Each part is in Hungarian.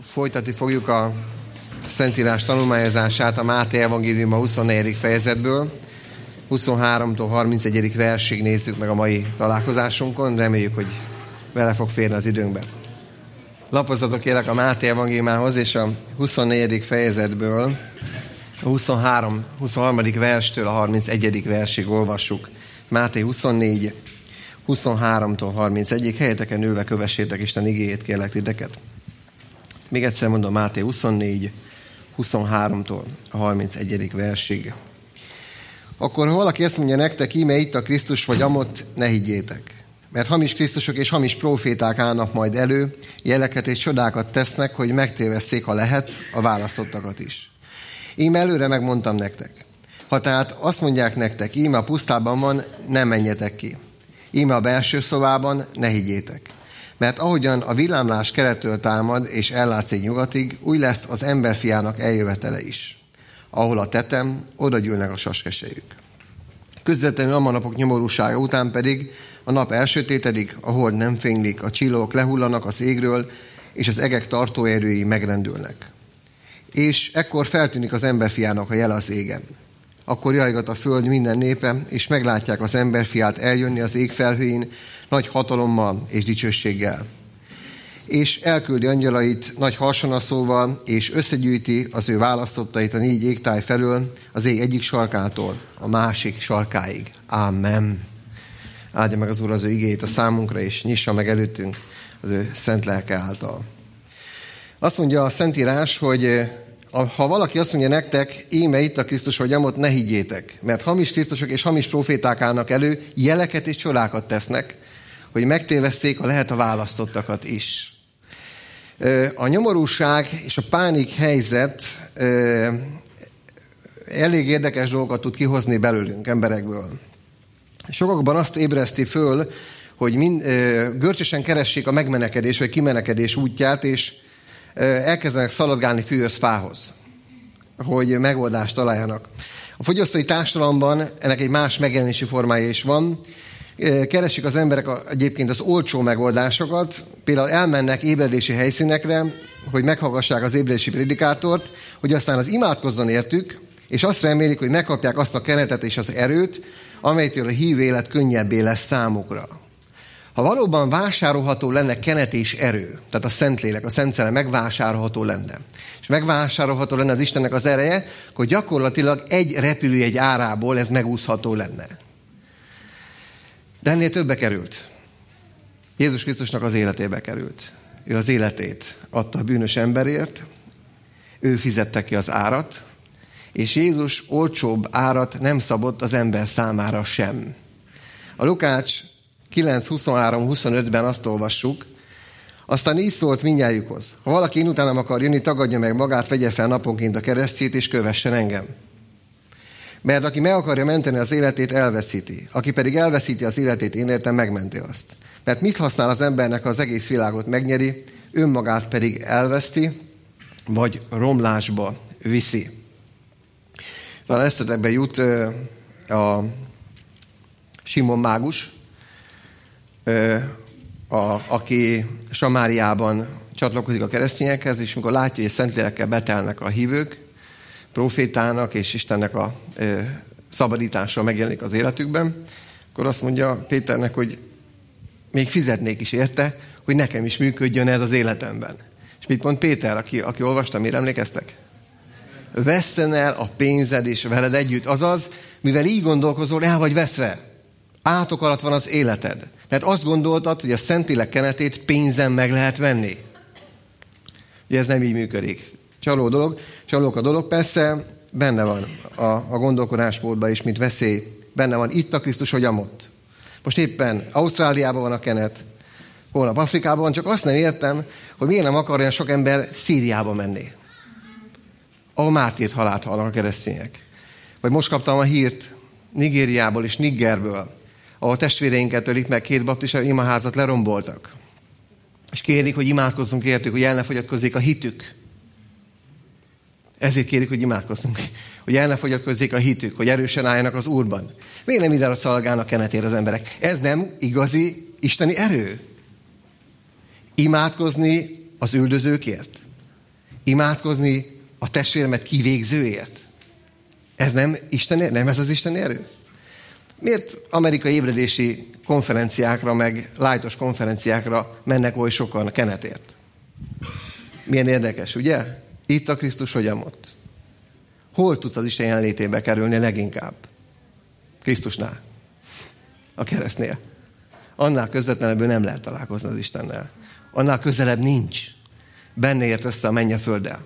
Folytatni fogjuk a Szentírás tanulmányozását a Máté evangélium a 24. fejezetből. 23-tól 31. versig nézzük meg a mai találkozásunkon. Reméljük, hogy vele fog férni az időnkbe. Lapozzatok kérlek a Máté evangéliumához, és a 24. fejezetből a 23. verstől a 31. versig olvassuk. Máté 24, 23-tól 31. Helyeteken ülve kövessétek Isten igéjét, kérlek titeket. Még egyszer mondom, Máté 24, 23-tól a 31. versig. Akkor, ha valaki ezt mondja nektek, íme itt a Krisztus vagy amott, ne higgyétek. Mert hamis Krisztusok és hamis próféták állnak majd elő, jeleket és csodákat tesznek, hogy megtévesszék, ha lehet, a választottakat is. Íme előre megmondtam nektek. Ha tehát azt mondják nektek, íme a pusztában van, ne menjetek ki. Íme a belső szobában, ne higgyétek. Mert ahogyan a villámlás kelettől támad és ellátszik nyugatig, úgy lesz az emberfiának eljövetele is. Ahol a tetem, oda gyűlnek a saskesejük. Közvetlenül a napok nyomorúsága után pedig a nap elsötétedik, a hold nem fénylik, a csillagok lehullanak az égről, és az egek tartóerői megrendülnek. És ekkor feltűnik az emberfiának a jele az égen. Akkor jajgat a föld minden népe, és meglátják az emberfiát eljönni az ég felhőin, nagy hatalommal és dicsőséggel. És elküldi angyalait nagy harsonaszóval, és összegyűjti az ő választottait a 4 égtáj felől, az ég egyik sarkától a másik sarkáig. Ámen. Áldja meg az Úr az ő igéjét a számunkra, és nyissa meg előttünk az ő szent lelke által. Azt mondja a Szentírás, hogy ha valaki azt mondja nektek, íme itt a Krisztus vagy amott, ne higgyétek. Mert hamis Krisztusok és hamis próféták állnak elő, jeleket és csodákat tesznek, hogy megtévesszék, ha lehet, a választottakat is. A nyomorúság és a pánik helyzet elég érdekes dolgokat tud kihozni belőlünk, emberekből. Sokakban azt ébreszti föl, hogy görcsösen keressék a megmenekedés vagy kimenekedés útját, és elkezdenek szaladgálni fűhöz, fához, hogy megoldást találjanak. A fogyasztói társadalomban ennek egy más megjelenési formája is van. Keresik az emberek egyébként az olcsó megoldásokat, például elmennek ébredési helyszínekre, hogy meghallgassák az ébredési prédikátort, hogy aztán az imádkozzon értük, és azt remélik, hogy megkapják azt a keretet és az erőt, amelytől a hívő élet könnyebbé lesz számukra. Ha valóban vásárolható lenne kenet és erő, tehát a Szentlélek, a Szent Szellem megvásárolható lenne, és megvásárolható lenne az Istennek az ereje, akkor gyakorlatilag egy repülőjegy árából ez megúszható lenne. De ennél többe került. Jézus Krisztusnak az életébe került. Ő az életét adta a bűnös emberért, ő fizette ki az árat, és Jézus olcsóbb árat nem szabott az ember számára sem. A Lukács 9:23-25-ben azt olvassuk, aztán így szólt mindnyájukhoz. Ha valaki én utánam akar jönni, tagadja meg magát, vegye fel naponként a keresztjét, és kövessen engem. Mert aki meg akarja menteni az életét, elveszíti. Aki pedig elveszíti az életét, én értem, megmenti azt. Mert mit használ az embernek, ha az egész világot megnyeri, önmagát pedig elveszti, vagy romlásba viszi. Talán eszetekbe jut a Simon mágus, aki Samáriában csatlakozik a keresztényekhez, és mikor látja, hogy Szentlélekkel betelnek a hívők, profétának és Istennek a szabadításra megjelenik az életükben, akkor azt mondja Péternek, hogy még fizetnék is érte, hogy nekem is működjön ez az életemben. És mit mond Péter, aki olvasta, mire emlékeztek? Vesszen el a pénzed és veled együtt. Azaz, mivel így gondolkozol, el vagy veszve. Átok alatt van az életed. Mert azt gondoltad, hogy a Szentlélek kenetét pénzen meg lehet venni. Ugye ez nem így működik. Csalók a dolog. Persze benne van a gondolkodásmódban is, mint veszély. Benne van itt a Krisztus, hogy amott. Most éppen Ausztráliában van a kenet, holnap Afrikában van, csak azt nem értem, hogy miért nem akar olyan sok ember Szíriába menni, ahol mártírt halált halnak a keresztények. Vagy most kaptam a hírt Nigériából és Nigerből, ahol testvéreinket ölik meg, 2 baptista imaházat leromboltak. És kérik, hogy imádkozzunk értük, hogy el ne fogyatkozzék a hitük. Ezért kérik, hogy imádkozzunk, hogy el ne fogyatkozzék a hitük, hogy erősen álljanak az Úrban. Miért nem ide szalgálnak kenetére az emberek? Ez nem igazi isteni erő? Imádkozni az üldözőkért? Imádkozni a testvéremet kivégzőért? Ez nem Isten, nem ez az Isten erő? Miért amerikai ébredési konferenciákra, meg lájtos konferenciákra mennek oly sokan a kenetért? Milyen érdekes, ugye? Itt a Krisztus, vagy ott? Hol tudsz az Isten jelenlétébe kerülni leginkább? Krisztusnál. A keresztnél. Annál közvetlenebből nem lehet találkozni az Istennel. Annál közelebb nincs. Benne ért össze a menny a földdel.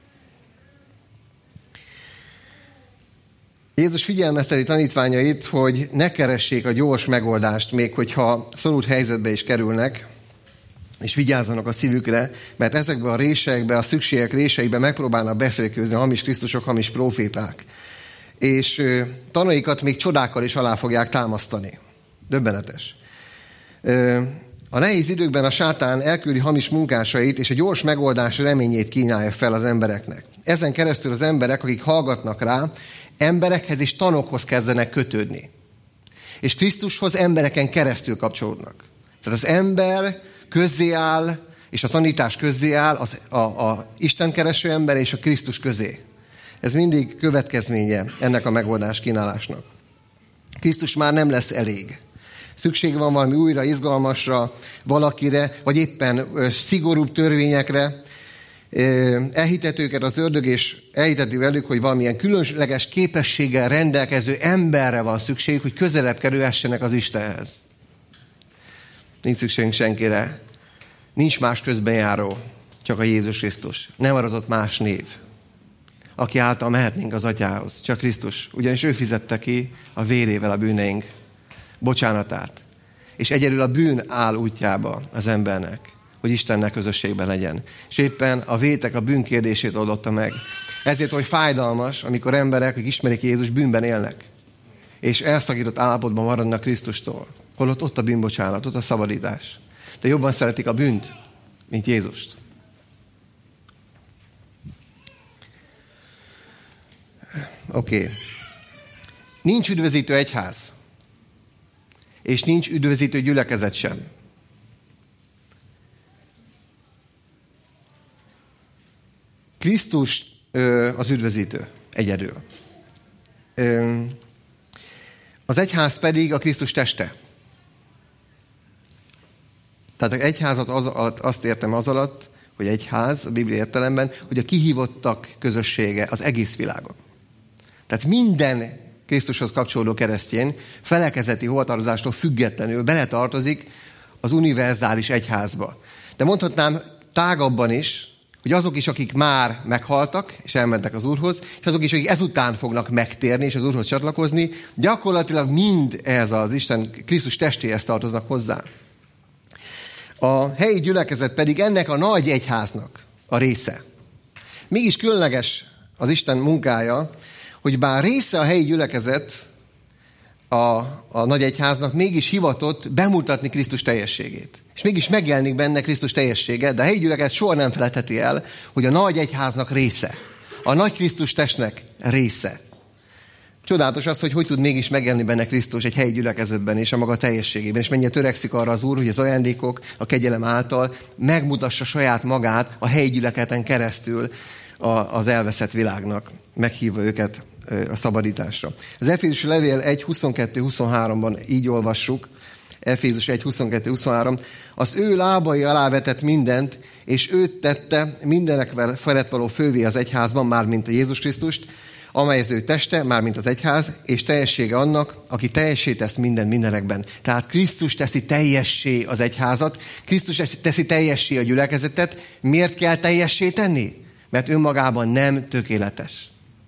Jézus figyelmezteti tanítványait, hogy ne keressék a gyors megoldást, még hogyha szorult helyzetbe is kerülnek, és vigyázzanak a szívükre, mert ezekben a résekben, a szükségek réseiben megpróbálnak beférkőzni a hamis Krisztusok, hamis próféták. És tanaikat még csodákkal is alá fogják támasztani. Döbbenetes. A nehéz időkben a sátán elküldi hamis munkásait, és a gyors megoldás reményét kínálja fel az embereknek. Ezen keresztül az emberek, akik hallgatnak rá, emberekhez és tanokhoz kezdenek kötődni. És Krisztushoz embereken keresztül kapcsolódnak. Tehát az ember közzé áll, és a tanítás közzé áll a Isten kereső ember és a Krisztus közé. Ez mindig következménye ennek a megoldás kínálásnak. Krisztus már nem lesz elég. Szükség van valami újra izgalmasra, valakire, vagy éppen szigorúbb törvényekre. Elhitett őket az ördög, és elhiteti velük, hogy valamilyen különleges képességgel rendelkező emberre van szükség, hogy közelebb kerülhessenek az Istenhez. Nincs szükségünk senkire. Nincs más közbenjáró, csak a Jézus Krisztus. Nem aratott más név, aki által mehetnénk az Atyához. Csak Krisztus. Ugyanis ő fizette ki a vérével a bűneink bocsánatát. És egyedül a bűn áll útjába az embernek, hogy Istennek közösségben legyen. És éppen a vétek a bűn kérdését oldotta meg. Ezért, hogy fájdalmas, amikor emberek, akik ismerik Jézus, bűnben élnek. És elszakított állapotban maradnak Krisztustól. Holott ott a bűnbocsánat, ott a szabadítás. De jobban szeretik a bűnt, mint Jézust. Oké. Nincs üdvözítő egyház. És nincs üdvözítő gyülekezet sem. Krisztus az üdvözítő egyedül. Az egyház pedig a Krisztus teste. Tehát az egyházat azt értem az alatt, hogy egyház a Biblia értelemben, hogy a kihívottak közössége az egész világon. Tehát minden Krisztushoz kapcsolódó keresztény felekezeti hovatartozástól függetlenül beletartozik az univerzális egyházba. De mondhatnám tágabban is, hogy azok is, akik már meghaltak, és elmentek az Úrhoz, és azok is, akik ezután fognak megtérni, és az Úrhoz csatlakozni, gyakorlatilag mind ehhez az Isten Krisztus testéhez tartoznak hozzá. A helyi gyülekezet pedig ennek a nagy egyháznak a része. Mégis különleges az Isten munkája, hogy bár része a helyi gyülekezet a nagy egyháznak, mégis hivatott bemutatni Krisztus teljességét. És mégis megjelenik benne Krisztus teljessége, de a helyi gyülekezet soha nem felejtheti el, hogy a nagy egyháznak része. A nagy Krisztus testnek része. Csodálatos az, hogy tud mégis megjelenni benne Krisztus egy helyi gyülekezetben és a maga teljességében, és mennyire törekszik arra az Úr, hogy az ajándékok a kegyelem által megmutassa saját magát a helyi gyülekezeten keresztül az elveszett világnak, meghívva őket a szabadításra. Az Efézusi levél 1.22-23-ban így olvassuk, Efézus 1.22-23, az ő lábai alá vetett mindent, és őt tette mindenekvel felett való fővé az egyházban, mármint a Jézus Krisztust, amely az ő teste, mármint az egyház, és teljessége annak, aki teljessé tesz minden mindenekben. Tehát Krisztus teszi teljessé az egyházat, Krisztus teszi teljessé a gyülekezetet. Miért kell teljessé tenni? Mert önmagában nem tökéletes.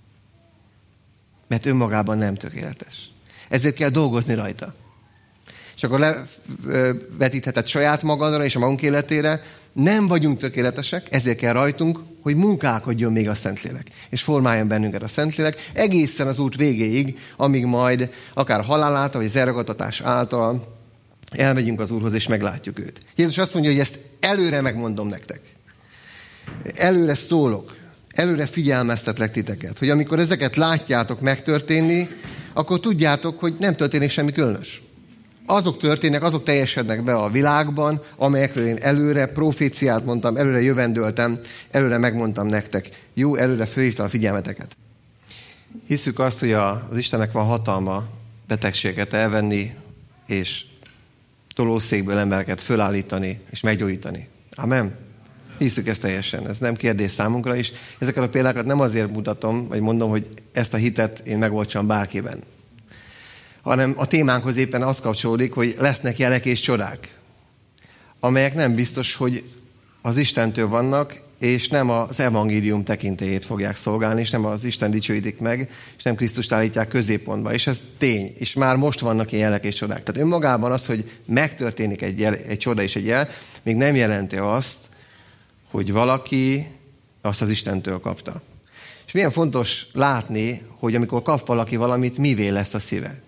Mert önmagában nem tökéletes. Ezért kell dolgozni rajta. És akkor levetítheted saját magadra és a magunk életére, nem vagyunk tökéletesek, ezért kell rajtunk, hogy munkálkodjon még a Szentlélek. És formáljon bennünket a Szentlélek egészen az út végéig, amíg majd akár a halál által, vagy az elragadtatás által elmegyünk az Úrhoz, és meglátjuk őt. Jézus azt mondja, hogy ezt előre megmondom nektek. Előre szólok, előre figyelmeztetlek titeket, hogy amikor ezeket látjátok megtörténni, akkor tudjátok, hogy nem történik semmi különös. azok történnek, azok teljesednek be a világban, amelyekről én előre proféciát mondtam, előre jövendöltem, előre megmondtam nektek. Jó, előre fölhívtam a figyelmeteket. Hisszük azt, hogy az Istennek van hatalma betegséget elvenni, és tolószékből embereket fölállítani, és meggyógyítani. Amen? Hiszük ezt teljesen. Ez nem kérdés számunkra is. Ezeket a példákat nem azért mutatom, vagy mondom, hogy ezt a hitet én megoltsam bárkiben. Hanem a témánkhoz éppen az kapcsolódik, hogy lesznek jelek és csodák, amelyek nem biztos, hogy az Istentől vannak, és nem az evangélium tekintélyét fogják szolgálni, és nem az Isten dicsőítik meg, és nem Krisztust állítják középpontba. És ez tény. És már most vannak ilyen jelek és csodák. Tehát önmagában az, hogy megtörténik egy csoda és egy jel, még nem jelenti azt, hogy valaki azt az Istentől kapta. És milyen fontos látni, hogy amikor kap valaki valamit, mivé lesz a szíve.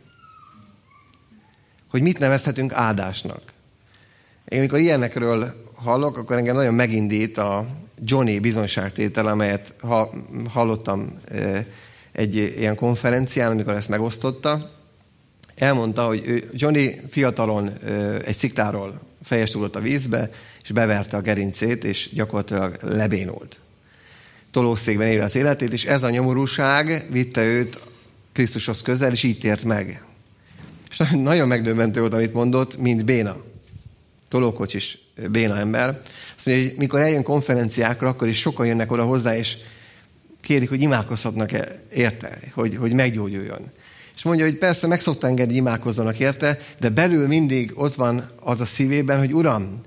Hogy mit nevezhetünk áldásnak. Én amikor ilyenekről hallok, akkor engem nagyon megindít a Johnny bizonyságtétel, amelyet hallottam egy ilyen konferencián, amikor ezt megosztotta. Elmondta, hogy Johnny fiatalon egy szikláról fejest ugrott a vízbe, és beverte a gerincét, és gyakorlatilag lebénult. Tolószékben éli az életét, és ez a nyomorúság vitte őt Krisztushoz közel, és így tért meg. És nagyon megdöbbentő volt, amit mondott, mint béna. Tolókocsis béna ember. Azt mondja, hogy mikor eljön konferenciákra, akkor is sokan jönnek oda hozzá, és kérik, hogy imádkozhatnak érte, hogy meggyógyuljon. És mondja, hogy persze meg szokta engedni, hogy imádkozzanak érte, de belül mindig ott van az a szívében, hogy Uram,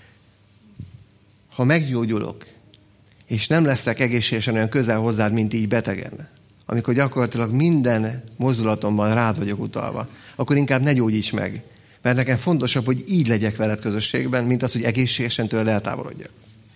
ha meggyógyulok, és nem leszek egészségesen olyan közel hozzád, mint így betegen, amikor gyakorlatilag minden mozdulatomban rád vagyok utalva, akkor inkább ne gyógyíts meg. Mert nekem fontosabb, hogy így legyek veled közösségben, mint az, hogy egészségesen tőled eltávolodjak.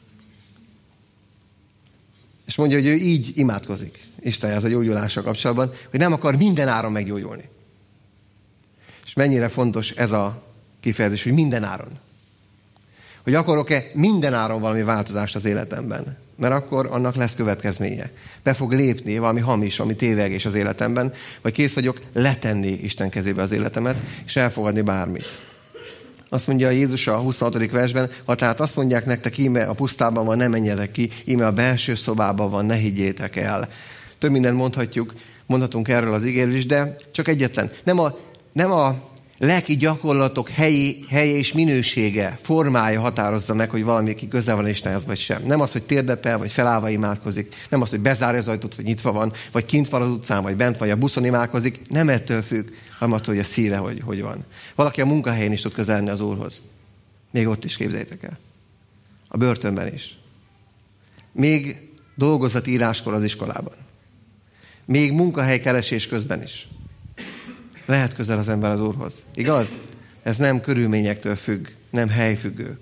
És mondja, hogy ő így imádkozik Istenhez a gyógyulással kapcsolatban, hogy nem akar minden áron meggyógyulni. És mennyire fontos ez a kifejezés, hogy minden áron. Hogy akarok-e minden áron valami változást az életemben. Mert akkor annak lesz következménye. Be fog lépni valami hamis, valami tévegés az életemben, vagy kész vagyok letenni Isten kezébe az életemet, és elfogadni bármit. Azt mondja Jézus a 26. versben, ha tehát azt mondják nektek, íme a pusztában van, ne menjetek ki, íme a belső szobában van, ne higgyétek el. Több mindent mondhatunk erről az igéről is, de csak egyetlen. Nem a lelki gyakorlatok helye és minősége, formája határozza meg, hogy valami közel van Istenhez, vagy sem. Nem az, hogy térdepel, vagy felállva imádkozik. Nem az, hogy bezárja az ajtót, vagy nyitva van, vagy kint van az utcán, vagy bent, vagy a buszon imádkozik. Nem ettől függ, hanem attól, hogy a szíve hogy van. Valaki a munkahelyén is tud közelni az Úrhoz. Még ott is, képzeljétek el. A börtönben is. Még dolgozati íráskor az iskolában. Még munkahelykeresés közben is. Lehet közel az ember az Úrhoz. Igaz? Ez nem körülményektől függ, nem helyfüggő.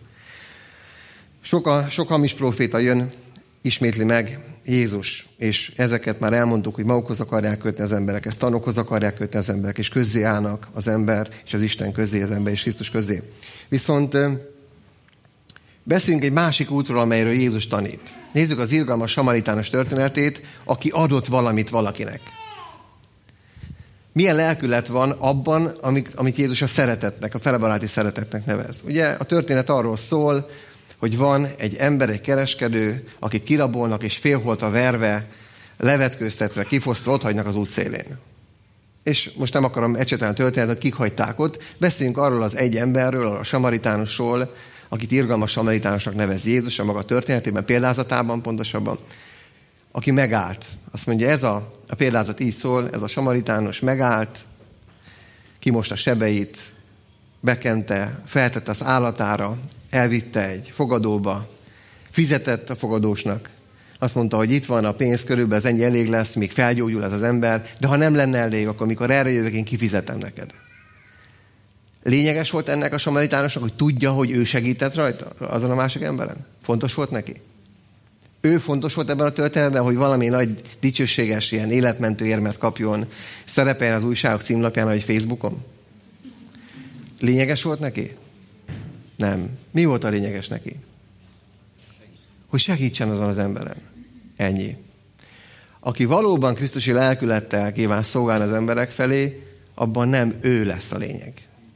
Sok hamis próféta jön, ismétli meg Jézus, és ezeket már elmondtuk, hogy magukhoz akarják kötni az emberek, ezt tanokhoz akarják kötni az emberek, és közzé állnak az ember és az Isten közé, az ember és Krisztus közé. Viszont beszéljünk egy másik útról, amelyről Jézus tanít. Nézzük az irgalmas samaritános történetét, aki adott valamit valakinek. Milyen lelkület van abban, amit Jézus a szeretetnek, a felebaráti szeretetnek nevez. Ugye a történet arról szól, hogy van egy ember, egy kereskedő, akit kirabolnak és félholtra verve, levetkőztetve, kifosztva otthagynak az útszélén. És most nem akarom ecsetelni történetet, kik hagyták ott. Beszéljünk arról az egy emberről, a samaritánusról, akit irgalmas samaritánusnak nevez Jézus a maga történetében, példázatában pontosabban, aki megállt. Azt mondja, ez a példázat így szól, ez a samaritánus megállt, kimosta sebeit, bekente, feltette az állatára, elvitte egy fogadóba, fizetett a fogadósnak. Azt mondta, hogy itt van a pénz, körülbelül ez ennyi elég lesz, míg felgyógyul ez az ember, de ha nem lenne elég, akkor mikor erre jövök, én kifizetem neked. Lényeges volt ennek a samaritánusnak, hogy tudja, hogy ő segített rajta azon a másik emberen? Fontos volt neki? Ő fontos volt ebben a történetben, hogy valami nagy dicsőséges, ilyen életmentő érmet kapjon, szerepeljen az újságok címlapján, vagy Facebookon? Lényeges volt neki? Nem. Mi volt a lényeges neki? Hogy segítsen azon az emberen. Ennyi. Aki valóban krisztusi lelkülettel kíván szolgálni az emberek felé, abban nem ő lesz a lényeg.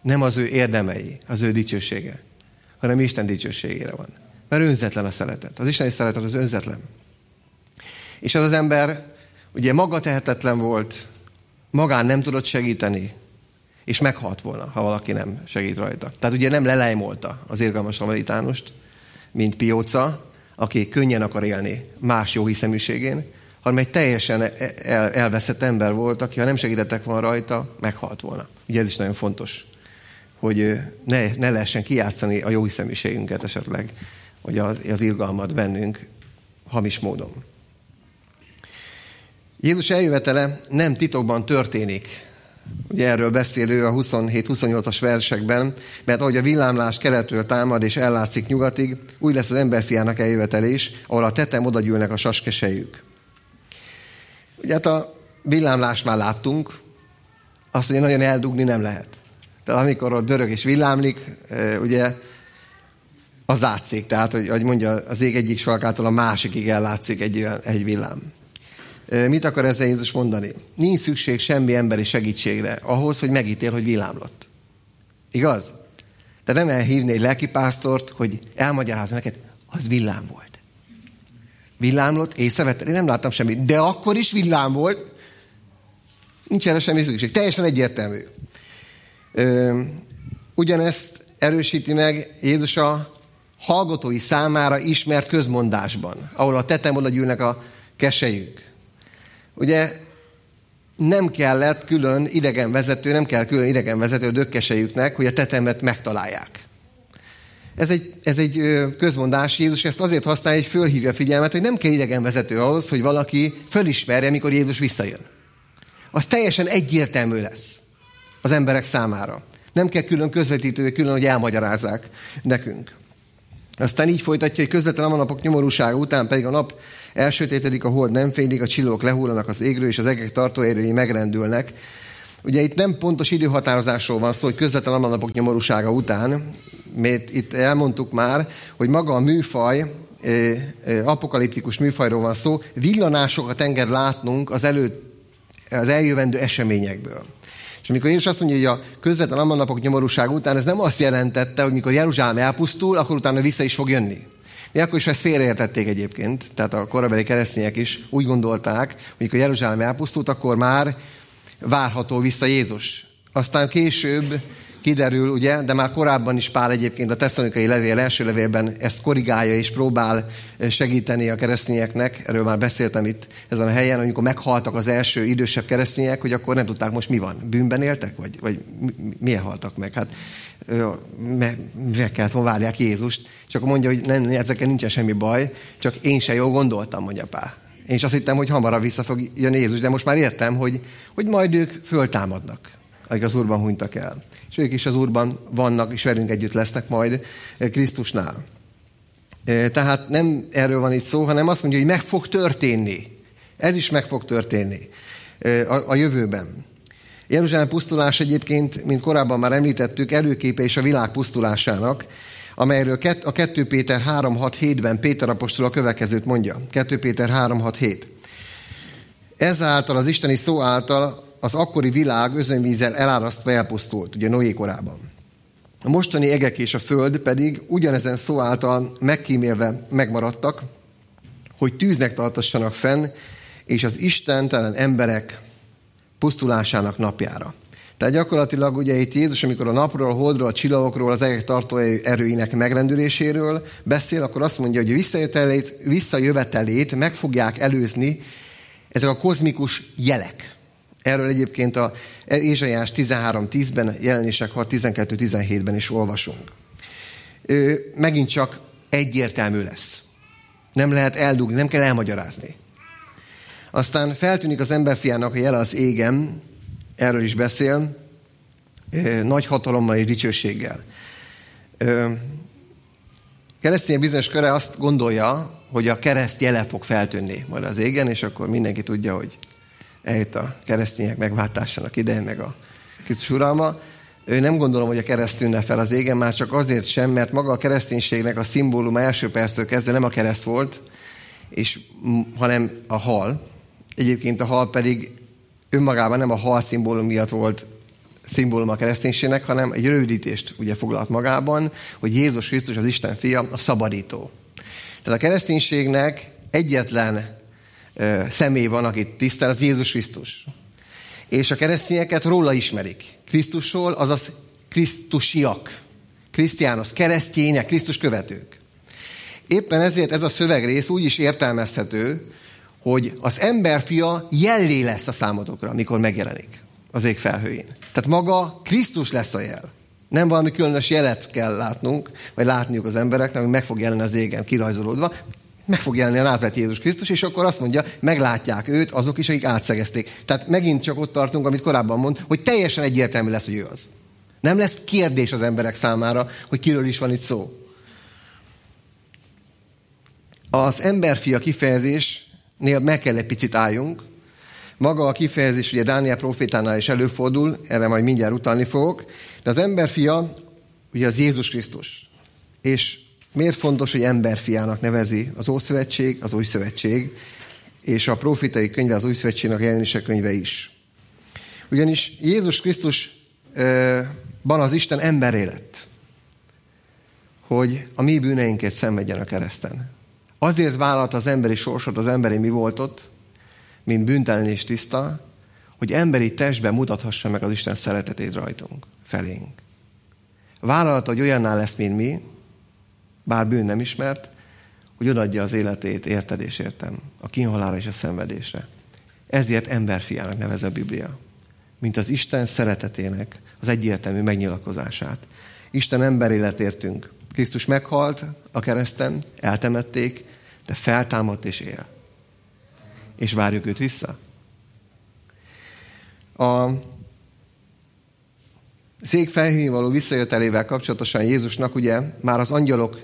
Nem az ő érdemei, az ő dicsősége, hanem Isten dicsőségére van. Mert önzetlen a szeretet. Az isteni szeretet az önzetlen. És az ember ugye maga tehetetlen volt, magán nem tudott segíteni, és meghalt volna, ha valaki nem segít rajta. Tehát ugye nem lelejmolta az irgalmas samaritánost, mint Pióca, aki könnyen akar élni más jó hiszeműségén, hanem egy teljesen elveszett ember volt, aki ha nem segítettek volna rajta, meghalt volna. Ugye ez is nagyon fontos, hogy ne lehessen kijátszani a jó hiszeműségünket esetleg, hogy az irgalmat bennünk hamis módon. Jézus eljövetele nem titokban történik. Ugye erről beszél ő a 27-28-as versekben, mert ahogy a villámlás keletről támad és ellátszik nyugatig, úgy lesz az emberfiának eljövetelés, ahol a tetem odagyűlnek a saskesejük. Ugye hát a villámlást már láttunk, azt, hogy nagyon eldugni nem lehet. Tehát amikor ott dörög és villámlik, ugye az látszik. Tehát, hogy mondja, az ég egyik sarkától a másikig ellátszik egy villám. Mit akar ezzel Jézus mondani? Nincs szükség semmi emberi segítségre ahhoz, hogy megítél, hogy villámlott. Igaz? Tehát nem elhívni egy lelkipásztort, hogy elmagyarázza neked, az villám volt. Villámlott, észrevetted? Én nem láttam semmit, de akkor is villám volt. Nincs erre semmi szükség. Teljesen egyértelmű. Ugyanezt erősíti meg Jézus a hallgatói számára ismert közmondásban, ahol a tetem oda gyűlnek a keselyük. Ugye nem kellett külön idegenvezető a dökkesejüknek, hogy a tetemet megtalálják. Ez egy közmondás. Jézus ezt azért használja, hogy fölhívja a figyelmet, hogy nem kell idegenvezető ahhoz, hogy valaki fölismerje, mikor Jézus visszajön. Az teljesen egyértelmű lesz az emberek számára. Nem kell külön közvetítő, külön, hogy elmagyarázzák nekünk. Aztán így folytatja, hogy közvetlen a napok nyomorúsága után pedig a nap elsötétedik, a hold nem félik, a csillagok lehullanak az égről, és az egek tartóerői megrendülnek. Ugye itt nem pontos időhatározásról van szó, hogy közvetlen a napok nyomorúsága után, mert itt elmondtuk már, hogy maga a műfaj, apokaliptikus műfajról van szó, villanásokat enged látnunk az eljövendő eseményekből. És amikor Jézus azt mondja, hogy a közvetlen napok nyomorúsága után, ez nem azt jelentette, hogy mikor Jeruzsálem elpusztul, akkor utána vissza is fog jönni. Mi akkor is ezt félreértették egyébként, tehát a korabeli keresztények is úgy gondolták, hogy mikor Jeruzsálem elpusztult, akkor már várható vissza Jézus. Aztán később kiderül, ugye, de már korábban is Pál egyébként a Tesszalonikai levél első levélben ezt korrigálja és próbál segíteni a keresztényeknek. Erről már beszéltem itt ezen a helyen, amikor meghaltak az első idősebb keresztények, hogy akkor nem tudták most mi van. Bűnben éltek? Vagy milyen haltak meg? Hát meg kellett volna várják Jézust. És akkor mondja, hogy nem, ezekkel nincsen semmi baj, csak én se jól gondoltam, mondja Pál. Én is azt hittem, hogy hamarabb vissza fog jönni Jézus, de most már értem, hogy majd ők föltámadnak, akik az Úrban hunytak el. És ők is az Úrban vannak, és velünk együtt lesznek majd Krisztusnál. Tehát nem erről van itt szó, hanem azt mondja, hogy meg fog történni. Ez is meg fog történni a jövőben. Jeruzsálem pusztulás egyébként, mint korábban már említettük, előképe is a világ pusztulásának, amelyről a 2 Péter 3.6.7-ben Péter apostol a következőt mondja. 2 Péter 3.6.7. Ezáltal az isteni szó által az akkori világ özönvízzel elárasztva elpusztult, ugye Noé korában. A mostani egek és a föld pedig ugyanezen szó által megkímélve megmaradtak, hogy tűznek tartassanak fenn, és az istentelen emberek pusztulásának napjára. Tehát gyakorlatilag ugye itt Jézus, amikor a napról, a holdról, a csillagokról, az egek tartó erőinek megrendüléséről beszél, akkor azt mondja, hogy visszajövetelét meg fogják előzni ezek a kozmikus jelek. Erről egyébként a Ézsaiás 13.10-ben, Jelenések 6.12.17-ben is olvasunk. Megint csak egyértelmű lesz. Nem lehet eldugni, nem kell elmagyarázni. Aztán feltűnik az emberfiának a jele az égen, erről is beszél, nagy hatalommal és dicsőséggel. Keresztények bizonyos köre azt gondolja, hogy a kereszt jele fog feltűnni majd az égen, és akkor mindenki tudja, hogy eljött a keresztények megváltásának ideje, meg a Krisztus uralma. Nem gondolom, hogy a kereszt tűnne fel az égen, már csak azért sem, mert maga a kereszténységnek a szimbóluma első perctől kezdve nem a kereszt volt, hanem a hal. Egyébként a hal pedig önmagában nem a hal szimbólum miatt volt szimbóluma a kereszténységnek, hanem egy rövidítést ugye foglalt magában, hogy Jézus Krisztus az Isten fia, a szabadító. Tehát a kereszténységnek egyetlen személy van, akit tisztel, az Jézus Krisztus. És a keresztényeket róla ismerik. Krisztusról, azaz krisztusiak. Krisztiános, keresztények, Krisztus követők. Éppen ezért ez a szövegrész úgy is értelmezhető, hogy az emberfia jellé lesz a számotokra, amikor megjelenik az ég felhőjén. Tehát maga Krisztus lesz a jel. Nem valami különös jelet kell látnunk, vagy látniuk az embereknek, hogy meg fog jelenni az égen kirajzolódva, meg fog jelenni a názáreti Jézus Krisztus, és akkor azt mondja, meglátják őt azok is, akik átszegezték. Tehát megint csak ott tartunk, amit korábban mond, hogy teljesen egyértelmű lesz, hogy ő az. Nem lesz kérdés az emberek számára, hogy kiről is van itt szó. Az emberfia kifejezésnél meg kell egy picit álljunk. Maga a kifejezés ugye Dániel prófétánál is előfordul, erre majd mindjárt utalni fogok, de az emberfia ugye az Jézus Krisztus. És miért fontos, hogy emberfiának nevezi az Ószövetség, az Új Szövetség, és a prófétai könyve az Új Szövetségnek jelenése könyve is. Ugyanis Jézus Krisztusban az Isten emberré lett, hogy a mi bűneinket szenvedjen a kereszten. Azért vállalta az emberi sorsot, az emberi mi voltot, mint bűntelen és tiszta, hogy emberi testben mutathassa meg az Isten szeretetét rajtunk, felénk. Vállalta, hogy olyanná lesz, mint mi, bár bűn nem ismert, hogy odaadja az életét érted és értem, a kínhalálra és a szenvedésre. Ezért emberfiának nevez a Biblia, mint az Isten szeretetének az egyértelmű megnyilatkozását. Isten emberélet értünk. Krisztus meghalt a kereszten, eltemették, de feltámadt és él. És várjuk őt vissza. Az ég felhőjén való visszajötelével kapcsolatosan Jézusnak ugye már az angyalok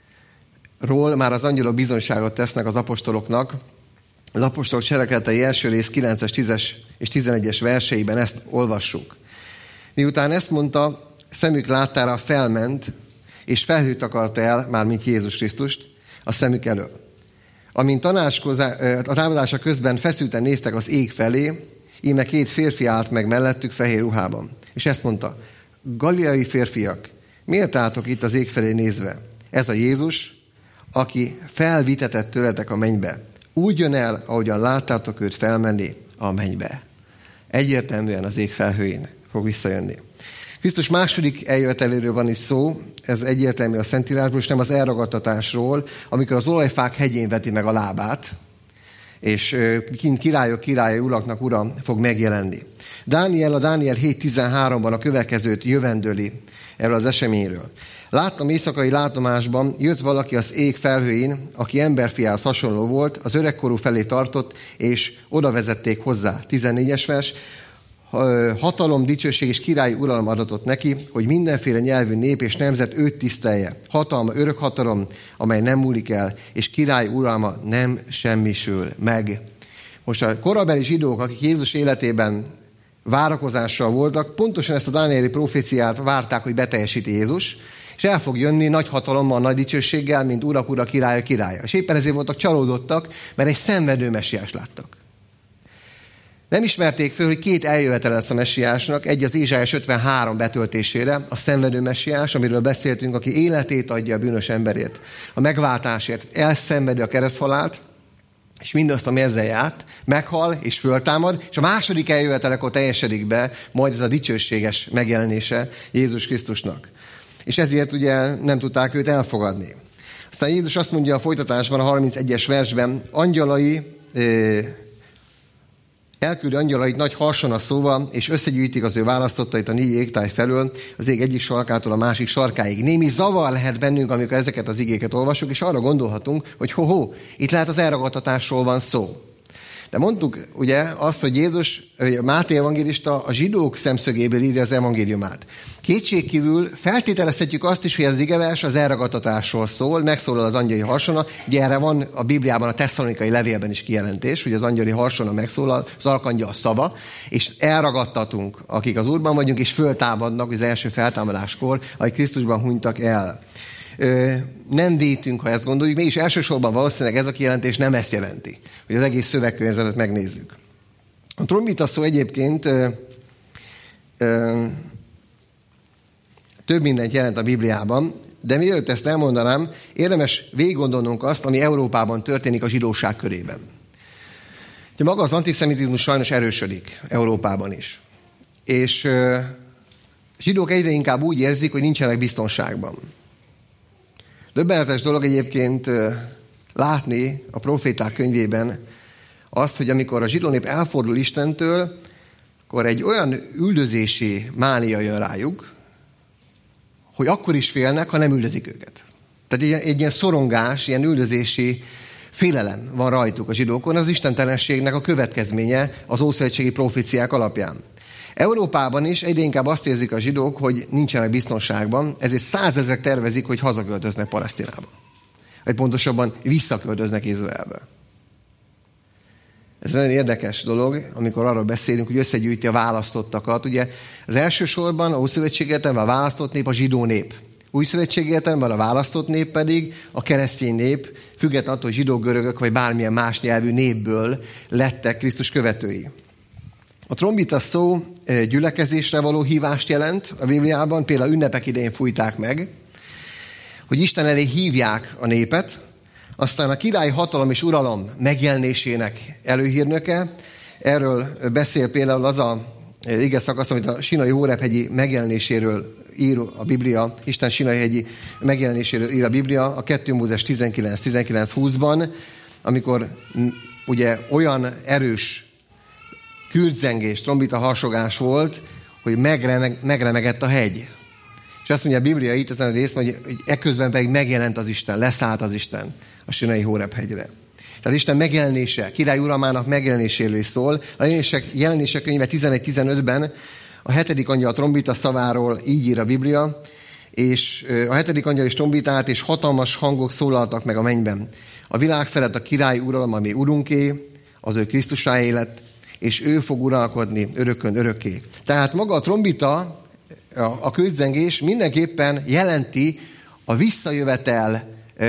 bizonyságot tesznek az apostoloknak. Az apostolok cselekedetei első rész 9-es, 10-es és 11-es verseiben ezt olvassuk. Miután ezt mondta, szemük láttára felment, és felhőt akarta el, mármint Jézus Krisztust, a szemük elől. Amint a támadása közben feszülten néztek az ég felé, íme két férfi állt meg mellettük fehér ruhában. És ezt mondta, galileai férfiak, miért álltok itt az ég felé nézve? Ez a Jézus, aki felvitetett tőletek a mennybe. Úgy jön el, ahogyan láttátok őt felmenni a mennybe. Egyértelműen az ég felhőjén fog visszajönni. Krisztus második eljöveteléről van is szó, ez egyértelmű a Szentírásból, és nem az elragadtatásról, amikor az olajfák hegyén veti meg a lábát, és kint királyok királya, uraknak ura fog megjelenni. Dániel 7.13-ban a következőt jövendöli erről az eseményről. Láttam éjszakai látomásban, jött valaki az ég felhőjén, aki emberfiához hasonló volt, az öregkorú felé tartott, és oda vezették hozzá. 14-es vers. Hatalom, dicsőség és királyi uralom adatott neki, hogy mindenféle nyelvű nép és nemzet őt tisztelje. Hatalma, örök hatalom, amely nem múlik el, és királyi uralma nem semmisül meg. Most a korabeli zsidók, akik Jézus életében várakozással voltak, pontosan ezt a dánieli proféciát várták, hogy beteljesíti Jézus, és el fog jönni nagy hatalommal, nagy dicsőséggel, mint urak, ura, királya, királya. És éppen ezért voltak csalódottak, mert egy szenvedő messiást láttak. Nem ismerték föl, hogy két eljövetele lesz a messiásnak, egy az Ézsaiás 53 betöltésére, a szenvedő messiás, amiről beszéltünk, aki életét adja a bűnös emberért, a megváltásért, elszenvedi a kereszthalált, és mindazt, ami ezzel járt, meghal és föltámad, és a második eljövetelekor teljesedik be majd ez a dicsőséges megjelenése Jézus Krisztusnak. És ezért ugye nem tudták őt elfogadni. Aztán Jézus azt mondja a folytatásban, a 31-es versben, elküldi angyalait nagy harsona szóval, és összegyűjtik az ő választottait a 4 égtáj felől, az ég egyik sarkától a másik sarkáig. Némi zavar lehet bennünk, amikor ezeket az igéket olvasjuk, és arra gondolhatunk, hogy itt lehet az elragadtatásról van szó. De mondtuk ugye azt, hogy Jézus, Máté evangélista a zsidók szemszögéből írja az evangéliumát. Kétségkívül feltételezhetjük azt is, hogy az igevers az elragadtatásról szól, megszólal az angyali harsona. Ugye erre van a Bibliában, a Tesszalonikai levélben is kijelentés, hogy az angyali harsona megszólal, az arkangyal szava, és elragadtatunk, akik az Úrban vagyunk, és föltámadnak az első feltámadáskor, ahogy Krisztusban hunytak el. Nem vétünk, ha ezt gondoljuk, mégis elsősorban valószínűleg ez a kijelentés nem ezt jelenti, hogy az egész szövegkörnyezetet megnézzük. A trombita szó egyébként több mindent jelent a Bibliában, de mielőtt ezt elmondanám, érdemes végiggondolnunk azt, ami Európában történik a zsidóság körében. Ugye maga az antiszemitizmus sajnos erősödik Európában is. És zsidók egyre inkább úgy érzik, hogy nincsenek biztonságban. Döbbenetes dolog egyébként látni a proféták könyvében azt, hogy amikor a zsidó nép elfordul Istentől, akkor egy olyan üldözési mánia jön rájuk, hogy akkor is félnek, ha nem üldözik őket. Tehát egy ilyen szorongás, ilyen üldözési félelem van rajtuk a zsidókon, az istentelenségnek a következménye az ószövetségi proféciák alapján. Európában is egyre inkább azt érzik a zsidók, hogy nincsenek biztonságban, ezért 100 000 tervezik, hogy hazaköltöznek Palesztinába. Vagy pontosabban visszaköltöznek Izraelbe. Ez nagyon érdekes dolog, amikor arról beszélünk, hogy összegyűjti a választottakat. Ugye az elsősorban a Ószövetségi értelemben a választott nép a zsidó nép. Új szövetségi értelemben a választott nép pedig a keresztény nép, függetlenül attól, hogy zsidók, görögök vagy bármilyen más nyelvű népből lettek Krisztus követői. A trombita szó gyülekezésre való hívást jelent a Bibliában, például ünnepek idején fújták meg, hogy Isten elé hívják a népet, aztán a királyi hatalom és uralom megjelenésének előhírnöke. Erről beszél például az a ige szakasz, amit a Sinai Hóreb-hegyi megjelenéséről ír a Biblia, Isten Sinai-hegyi megjelenéséről ír a Biblia, a 2 Mózes 19-20-ban, amikor ugye olyan erős kürtzengés, trombita harsogás volt, hogy megremegett a hegy. És azt mondja a Biblia itt ezen a részben, hogy ekközben pedig megjelent az Isten, leszállt az Isten a Sinai Hóreb-hegyre. Tehát Isten megjelenése, király uralmának megjelenéséről is szól. A jelenések könyve 11-15-ben a 7. angyal trombita szaváról így ír a Biblia, és a 7. angyal is trombitát, és hatalmas hangok szólaltak meg a mennyben. A világ felett a király uralom, ami urunké, az ő Krisztusáé lett, és ő fog uralkodni örökön örökké. Tehát maga a trombita, a kürtzengés mindenképpen jelenti a visszajövetel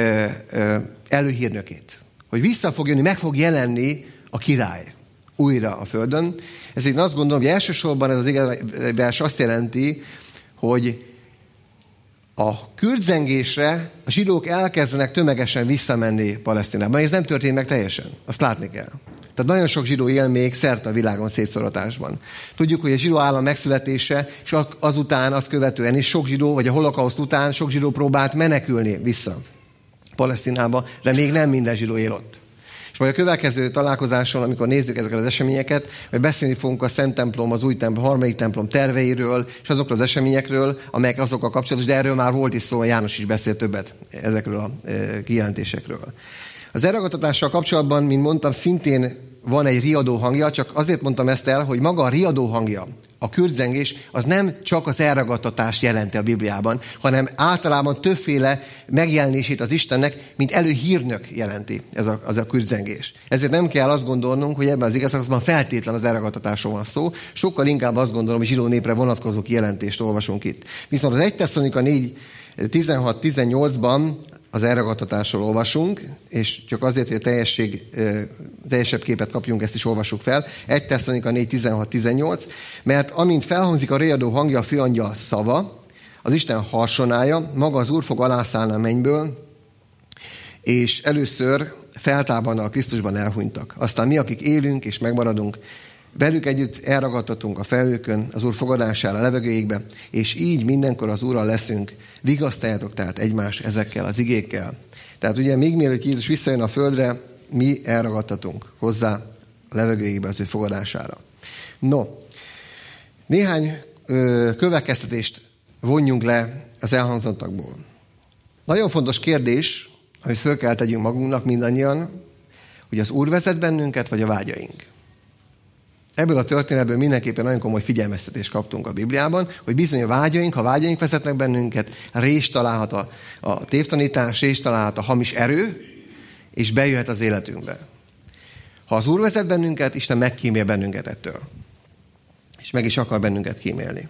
előhírnökét. Hogy vissza fog jönni, meg fog jelenni a király újra a földön. Ezért azt gondolom, hogy elsősorban ez az igevers azt jelenti, hogy a kürtzengésre a zsidók elkezdenek tömegesen visszamenni Palesztinában. Ez nem történt meg teljesen. Azt látni kell. Tehát nagyon sok zsidó él még szerte a világon szétszóratásban. Tudjuk, hogy a zsidó állam megszületése, és azután, azt követően is sok zsidó, vagy a holokauszt után sok zsidó próbált menekülni vissza Palesztinába, de még nem minden zsidó él ott. És majd a következő találkozáson, amikor nézzük ezeket az eseményeket, majd beszélni fogunk a Szent templom, az új templom, harmadik templom terveiről, és azokról az eseményekről, amelyek azokkal kapcsolatos, de erről már volt is szó, János is beszélt többet ezekről a kijelentésekről. Az elragadtatással kapcsolatban, mint mondtam, szintén van egy riadó hangja, csak azért mondtam ezt el, hogy maga a riadó hangja, a kürtzengés, az nem csak az elragadtatást jelenti a Bibliában, hanem általában többféle megjelenését az Istennek, mint előhírnök jelenti az a kürtzengés. Ezért nem kell azt gondolnunk, hogy ebben az igazságban feltétlen az elragadtatásról van szó, sokkal inkább azt gondolom, hogy zsidó népre vonatkozó kijelentést olvasunk itt. Viszont az 1 Tesszalonika 4, 16-18-ban az elragadtatásról olvasunk, és csak azért, hogy a teljesebb képet kapjunk, ezt is olvassuk fel. 1 Tesszalonika 4, 16-18, mert amint felhangzik a riadó hangja, a főangyal szava, az Isten harsonája, maga az Úr fog alászállni a mennyből, és először feltámadna a Krisztusban elhunytak. Aztán mi, akik élünk és megmaradunk, velük együtt elragadtatunk a felhőkön az Úr fogadására a levegőjékbe, és így mindenkor az Úrral leszünk. Vigasztaljátok tehát egymást ezekkel az igékkel. Tehát ugye még mielőtt Jézus visszajön a földre, mi elragadtatunk hozzá a levegőjékbe az ő fogadására. No, néhány következtetést vonjunk le az elhangzottakból. Nagyon fontos kérdés, amit föl kell tegyünk magunknak mindannyian, hogy az Úr vezet bennünket, vagy a vágyaink. Ebből a történetből mindenképpen nagyon komoly figyelmeztetést kaptunk a Bibliában, hogy bizony a vágyaink, ha vágyaink vezetnek bennünket, rést találhat a tévtanítás, rést találhat a hamis erő, és bejöhet az életünkbe. Ha az Úr vezet bennünket, Isten megkímél bennünket ettől. És meg is akar bennünket kímélni.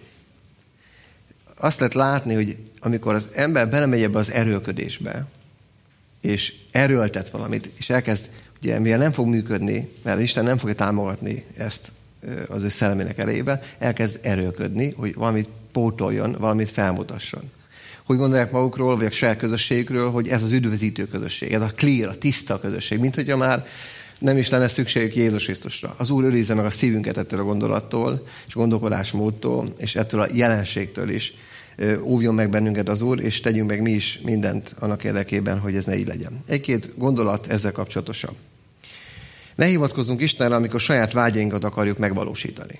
Azt lehet látni, hogy amikor az ember belemegy ebbe az erőlködésbe, és erőltet valamit, és elkezd, ugye mivel nem fog működni, mert Isten nem fogja támogatni ezt az ő szellemének erejében, elkezd erőlködni, hogy valamit pótoljon, valamit felmutasson. Hogy gondolják magukról, vagy a saját közösségükről, hogy ez az üdvözítő közösség, ez a clear, a tiszta közösség, mint hogyha már nem is lenne szükségük Jézus Krisztusra. Az Úr őrizze meg a szívünket ettől a gondolattól, és gondolkodásmódtól, és ettől a jelenségtől is. Óvjon meg bennünket az Úr, és tegyünk meg mi is mindent annak érdekében, hogy ez ne így legyen. Egy-két gondolat ezzel kapcsolatosan. Ne hivatkozzunk Istenre, amikor saját vágyainkat akarjuk megvalósítani.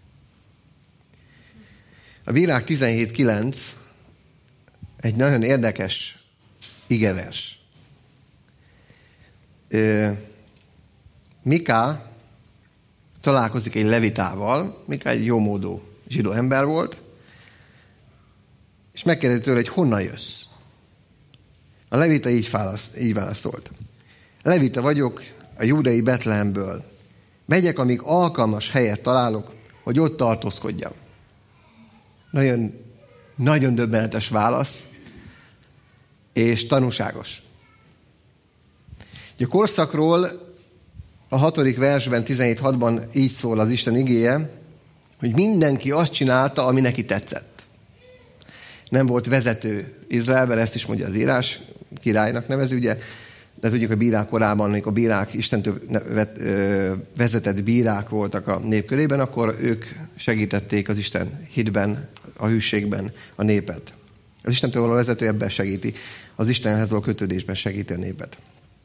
A Bírák 17.9 egy nagyon érdekes igevers. Miká találkozik egy levitával, Miká egy jómódú zsidó ember volt, és megkérdezi tőle, hogy honnan jössz. A levita így válaszolt. Levita vagyok a júdei Betlehemből. Megyek, amíg alkalmas helyet találok, hogy ott tartózkodjam. Nagyon, nagyon döbbenetes válasz, és tanúságos. A korszakról a 6. versben, 17.6-ban így szól az Isten igéje, hogy mindenki azt csinálta, ami neki tetszett. Nem volt vezető Izraelben, ezt is mondja az írás, királynak nevezi, ugye, de tudjuk, a bírák korában, amikor a bírák Istentől vezetett bírák voltak a nép körében, akkor ők segítették az Isten hitben, a hűségben a népet. Az Istentől való vezető ebben segíti, az Istenhez való kötődésben segíti a népet.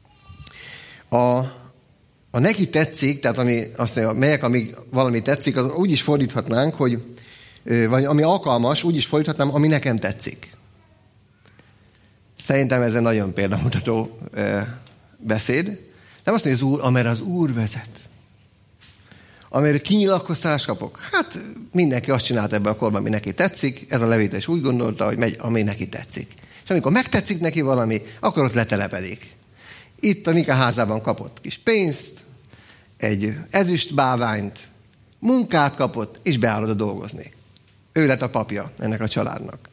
A neki tetszik, tehát ami azt mondja, melyek, amíg valami tetszik, az úgy is fordíthatnánk, hogy vagy ami alkalmas, úgy is fordíthatnám, ami nekem tetszik. Szerintem ez egy nagyon példamutató beszéd. Nem azt mondja, az Úr, amerre az Úr vezet. Amire kinyilatkoztatást kapok. Hát mindenki azt csinált ebben a korban, ami neki tetszik. Ez a levita is úgy gondolta, hogy megy, ami neki tetszik. És amikor megtetszik neki valami, akkor ott letelepedik. Itt a Mika házában kapott kis pénzt, egy ezüstbáványt, munkát kapott, és beáll oda dolgozni. Ő lett a papja ennek a családnak.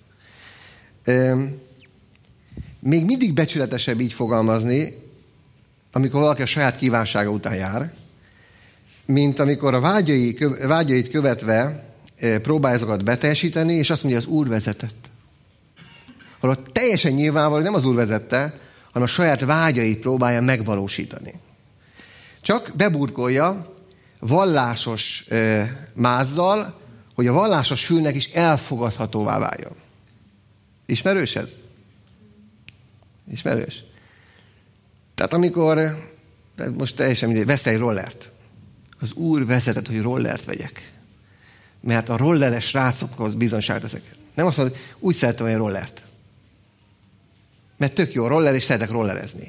Még mindig becsületesebb így fogalmazni, amikor valaki a saját kívánsága után jár, mint amikor a vágyait követve próbálja azokat beteljesíteni, és azt mondja, az Úr vezetett. Holott teljesen nyilvánvaló, hogy nem az Úr vezette, hanem a saját vágyait próbálja megvalósítani. Csak beburkolja vallásos mázzal, hogy a vallásos fülnek is elfogadhatóvá váljon. Ismerős ez? Ismerős? Tehát amikor, most teljesen mindegy, vesz egy rollert. Az Úr vezetett, hogy rollert vegyek. Mert a rolleres srácokhoz bizonságot teszek. Nem azt mondod, úgy szeretem egy rollert. Mert tök jó a roller, és szeretek rollerezni.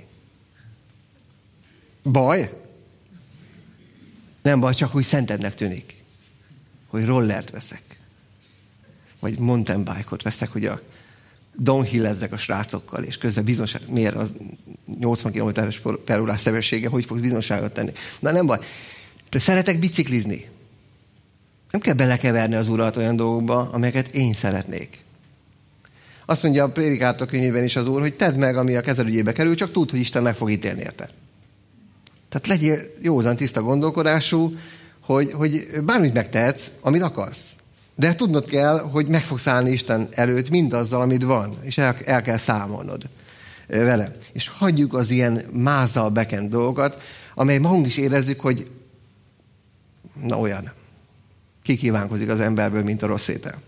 Baj? Nem baj, csak úgy szentebbnek tűnik. Hogy rollert veszek. Vagy mountain bike-ot veszek, hogy a downhill-ezzek a srácokkal, és közben bizonság, miért az 80 km/h sebessége, hogy fogsz bizonságot tenni. Na nem baj. Te szeretek biciklizni. Nem kell belekeverni az Urat olyan dolgokba, amelyeket én szeretnék. Azt mondja a Prédikátor könyvében is az Úr, hogy tedd meg, ami a kezed ügyébe kerül, csak tudd, hogy Isten meg fog ítélni érte. Tehát legyél józan, tiszta gondolkodású, hogy bármit megtehetsz, amit akarsz. De tudnod kell, hogy meg fogsz állni Isten előtt mindazzal, amit van, és el kell számolnod vele. És hagyjuk az ilyen mázzal bekent dolgokat, amely magunk is érezzük, hogy na olyan. Kikívánkozik az emberből, mint a rossz étel.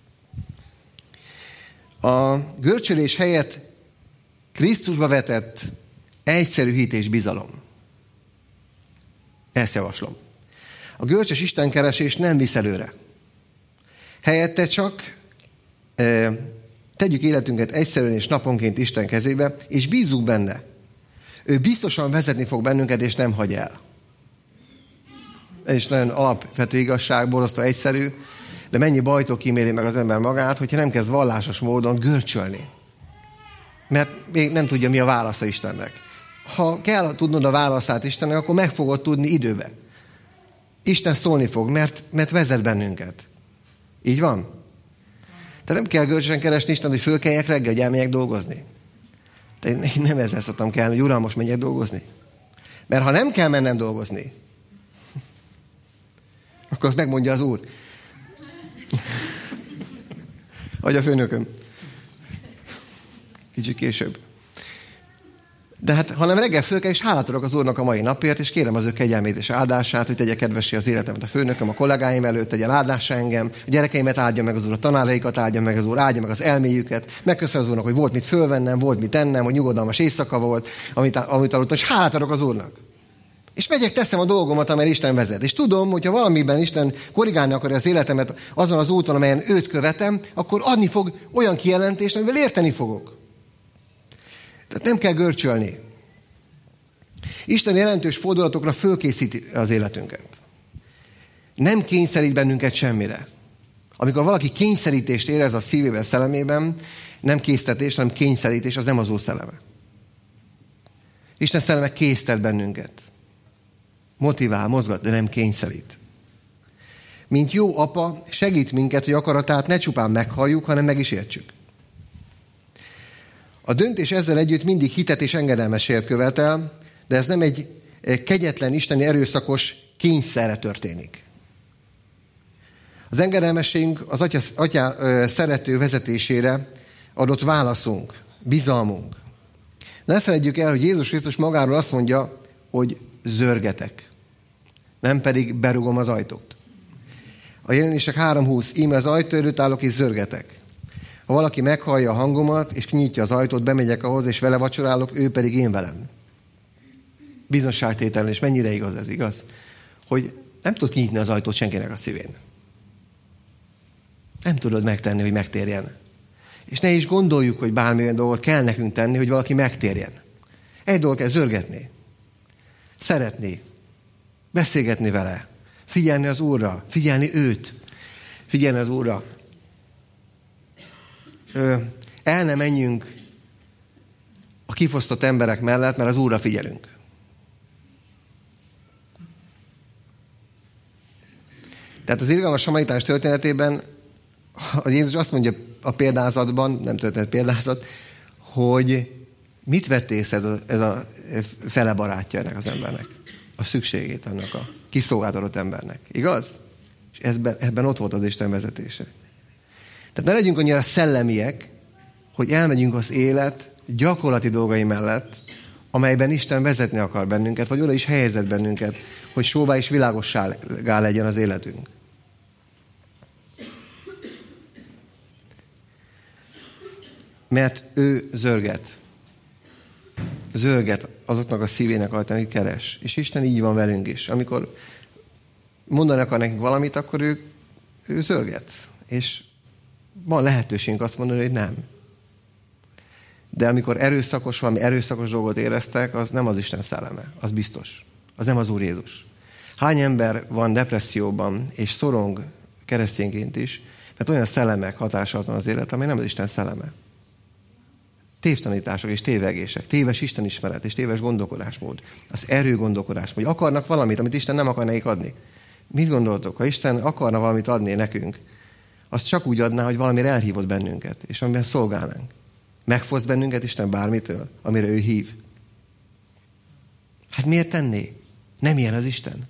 A görcsölés helyett Krisztusba vetett egyszerű hit és bizalom. Ezt javaslom. A görcsös istenkeresés nem visz előre. Helyette csak tegyük életünket egyszerűen és naponként Isten kezébe, és bízzunk benne. Ő biztosan vezetni fog bennünket, és nem hagy el. Ez is nagyon alapvető igazság, borzasztó egyszerű, de mennyi bajtól kíméli meg az ember magát, hogyha nem kezd vallásos módon görcsölni. Mert még nem tudja, mi a válasza Istennek. Ha kell tudnod a válaszát Istennek, akkor meg fogod tudni időbe. Isten szólni fog, mert vezet bennünket. Így van? Tehát nem kell görcsösen keresni Isten, hogy fölkeljek reggel, hogy elmegyek dolgozni. De én nem ezzel szoktam kelni, hogy Uram, most menjek dolgozni. Mert ha nem kell mennem dolgozni, Akkor azt megmondja az Úr. Vagy a főnököm. Kicsit később. De hát, hanem reggel föl kell, és hálát adok az Úrnak a mai napért, és kérem az ő kegyelmét és áldását, hogy tegye kedvessé az életemet a főnököm, a kollégáim előtt, tegye áldássá engem, a gyerekeimet áldja meg az Úr, a tanáraikat áldja meg az Úr, áldja meg az elméjüket. Megköszönöm az Úrnak, hogy volt mit fölvennem, volt mit ennem, hogy nyugodalmas éjszaka volt, amit aludtam, és hálát adok az Úrnak. És megyek, teszem a dolgomat, amely Isten vezet. És tudom, hogyha valamiben Isten korrigálni akarja az életemet azon az úton, amelyen őt követem, akkor adni fog olyan kijelentést, amivel érteni fogok. Tehát nem kell görcsölni. Isten jelentős fordulatokra fölkészíti az életünket. Nem kényszerít bennünket semmire. Amikor valaki kényszerítést érez a szívében, szellemében, nem késztetés, hanem kényszerítés, az nem az Úr szelleme. Isten szelleme késztet bennünket. Motivál, mozgat, de nem kényszerít. Mint jó apa, segít minket, hogy akaratát ne csupán meghalljuk, hanem meg is értsük. A döntés ezzel együtt mindig hitet és engedelmességet követel, de ez nem egy kegyetlen, isteni erőszakos kényszerre történik. Az engedelmességünk az Atya szerető vezetésére adott válaszunk, bizalmunk. Ne felejtjük el, hogy Jézus Krisztus magáról azt mondja, hogy zörgetek, nem pedig berugom az ajtót. A Jelenések 3:20, íme az ajtó előtt állok és zörgetek. Ha valaki meghallja a hangomat, és kinyitja az ajtót, bemegyek ahhoz, és vele vacsorálok, ő pedig én velem. Bizonságtételen, és mennyire igaz ez, igaz? Hogy nem tudod kinyitni az ajtót senkinek a szívén. Nem tudod megtenni, hogy megtérjen. És ne is gondoljuk, hogy bármilyen dolgot kell nekünk tenni, hogy valaki megtérjen. Egy dolgot kell zörgetni. Szeretni. Beszélgetni vele. Figyelni az Úrra. Figyelni őt. Figyelni az Úrra. El ne menjünk a kifosztott emberek mellett, mert az Úrra figyelünk. Tehát az irgalmas samaritánus történetében az Jézus azt mondja a példázatban, nem történet példázat, hogy mit vett észre ez a fele barátja ennek az embernek? A szükségét annak a kiszolgáltatott embernek. Igaz? És ebben ott volt az Isten vezetése. Tehát ne legyünk annyira szellemiek, hogy elmegyünk az élet gyakorlati dolgai mellett, amelyben Isten vezetni akar bennünket, vagy oda is helyezett bennünket, hogy sóvá és világossá legyen az életünk. Mert ő zörget. Zörget azoknak a szívének ajtán, akit keres. És Isten így van velünk is. Amikor mondani akar nekünk valamit, akkor ő zörget. És van lehetőségünk azt mondani, hogy nem. De amikor valami erőszakos dolgot éreztek, az nem az Isten szelleme. Az biztos. Az nem az Úr Jézus. Hány ember van depresszióban, és szorong keresztényként is, mert olyan szellemek hatása van az élet, amely nem az Isten szelleme. Tévtanítások és tévegések, téves istenismeret és téves gondolkodásmód. Az erő gondolkodásmód. Akarnak valamit, amit Isten nem akar nekik adni. Mit gondoltok? Ha Isten akarna valamit adni nekünk, azt csak úgy adná, hogy valamire elhívott bennünket, és amiben szolgálnánk. Megfoszt bennünket Isten bármitől, amire ő hív. Hát miért tenné? Nem ilyen az Isten.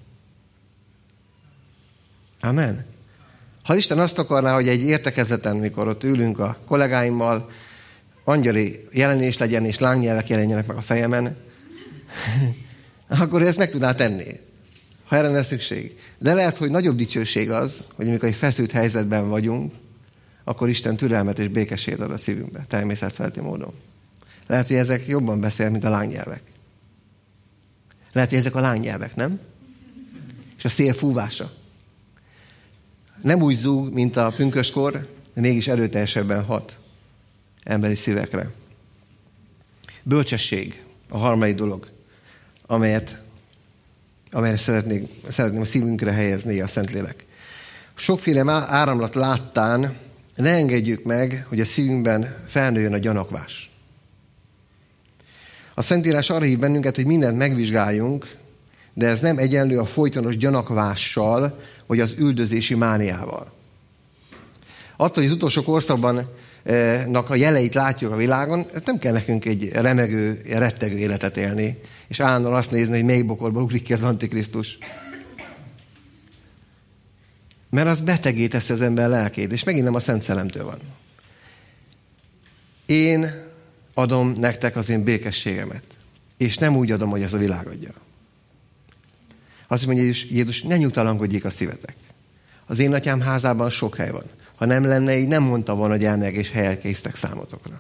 Amen. Ha Isten azt akarná, hogy egy értekezleten, mikor ott ülünk a kollégáimmal, angyali jelenés legyen, és lángnyelvek jelenjenek meg a fejemen, akkor ezt meg tudná tenni, ha erre lesz szükség. De lehet, hogy nagyobb dicsőség az, hogy amikor egy feszült helyzetben vagyunk, akkor Isten türelmet és békességet ad a szívünkbe, természetfeletti módon. Lehet, hogy ezek jobban beszél, mint a lángnyelvek. Lehet, hogy ezek a lángnyelvek, nem? És a szél fúvása. Nem úgy zúg, mint a pünköskor, de mégis erőteljesebben hat emberi szívekre. Bölcsesség a harmadik dolog, amelyre szeretném a szívünkre helyezni a Szentlélek. Sokféle áramlat láttán ne engedjük meg, hogy a szívünkben felnőjön a gyanakvás. A Szentírás arra hív bennünket, hogy mindent megvizsgáljunk, de ez nem egyenlő a folytonos gyanakvással, vagy az üldözési mániával. Attól, hogy az utolsó korszakban a jeleit látjuk a világon, nem kell nekünk egy remegő, rettegő életet élni, és állandóan azt nézni, hogy melyik bokorból ugrik ki az Antikrisztus. Mert az betegé teszi az ember lelkét, és megint nem a Szent Szellemtől van. Én adom nektek az én békességemet, és nem úgy adom, hogy ez a világ adja. Azt mondja Jézus, ne nyugtalankodjék a szívetek. Az én atyám házában sok hely van. Ha nem lenne így, nem mondta volna, hogy elmegyek és helyet készítek számotokra.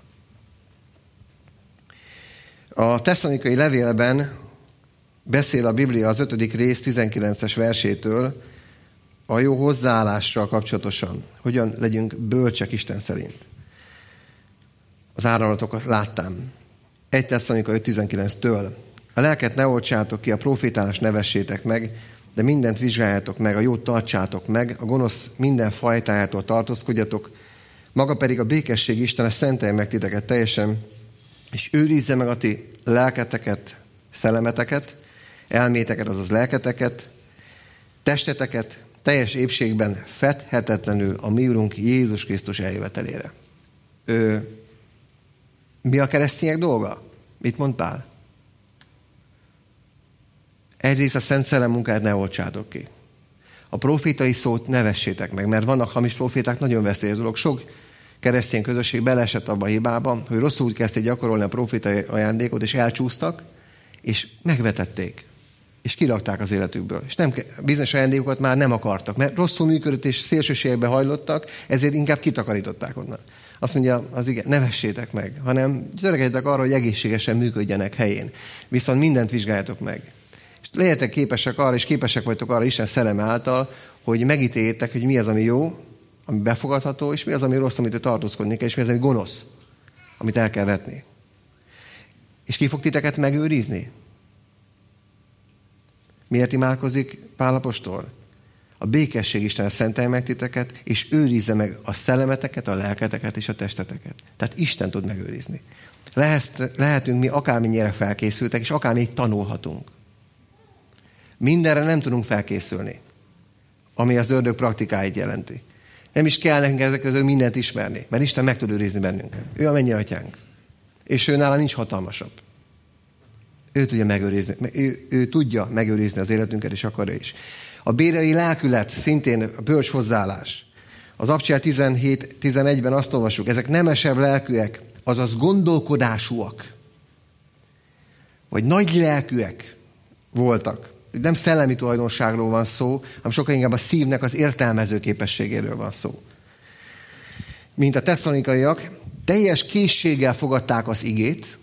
A Tesszalonikai levélben beszél a Biblia az 5. rész 19-es versétől a jó hozzáállással kapcsolatosan. Hogyan legyünk bölcsek Isten szerint. Az áramlatokat láttam. 1 Tesszalonika 5.19-től. A lelket ne oltsátok ki, a profétálást ne vessétek meg, de mindent vizsgáljátok meg, a jót tartsátok meg, a gonosz minden fajtájától tartózkodjatok, maga pedig a békesség Istene szentelje meg titeket teljesen, és őrizze meg a ti lelketeket, szellemeteket, elméteket, azaz lelketeket, testeteket teljes épségben fedhetetlenül a mi Urunk Jézus Krisztus eljövetelére. Mi a keresztények dolga? Mit mond Pál? Egyrészt a Szent Szellem munkáját ne oltsátok ki. A profétai szót ne vessétek meg, mert vannak hamis proféták, nagyon veszélyes dolog. Sok keresztény közösség beleesett abba a hibába, hogy rosszul úgy kezdték gyakorolni a profétai ajándékot, és elcsúsztak, és megvetették, és kirakták az életükből. És bizonyos ajándékokat már nem akartak, mert rosszul működött, és szélsőségbe hajlottak, ezért inkább kitakarították onnan. Azt mondja az ige, ne vessétek meg, hanem törekedjetek arra, hogy egészségesen működjenek helyén. Viszont mindent vizsgáljatok meg. És legyetek képesek arra, és képesek vagytok arra Isten szelleme által, hogy megítéljétek, hogy mi az, ami jó, ami befogadható, és mi az, ami rossz, amit tartózkodni kell, és mi az, ami gonosz, amit el kell vetni. És ki fog titeket megőrizni? Miért imádkozik Pál apostol? A békesség Isten szentelje meg titeket, és őrizze meg a szellemeteket, a lelketeket és a testeteket. Tehát Isten tud megőrizni. Lehetünk mi akármennyire felkészültek, és akármennyit tanulhatunk. Mindenre nem tudunk felkészülni, ami az ördög praktikáit jelenti. Nem is kell nekünk ezek közül mindent ismerni, mert Isten meg tud őrizni bennünket. Ő a mennyi atyánk. És ő nála nincs hatalmasabb. Ő tudja megőrizni, ő tudja megőrizni az életünket, és akarja is. A bérei lelkület, szintén a bölcs hozzáállás. Az Abcsel 17-11-ben azt olvassuk, ezek nemesebb lelkűek, azaz gondolkodásúak, vagy nagy lelkűek voltak. Nem szellemi tulajdonságról van szó, hanem sokkal inkább a szívnek az értelmező képességéről van szó. Mint a tesszalonikaiak, teljes készséggel fogadták az igét,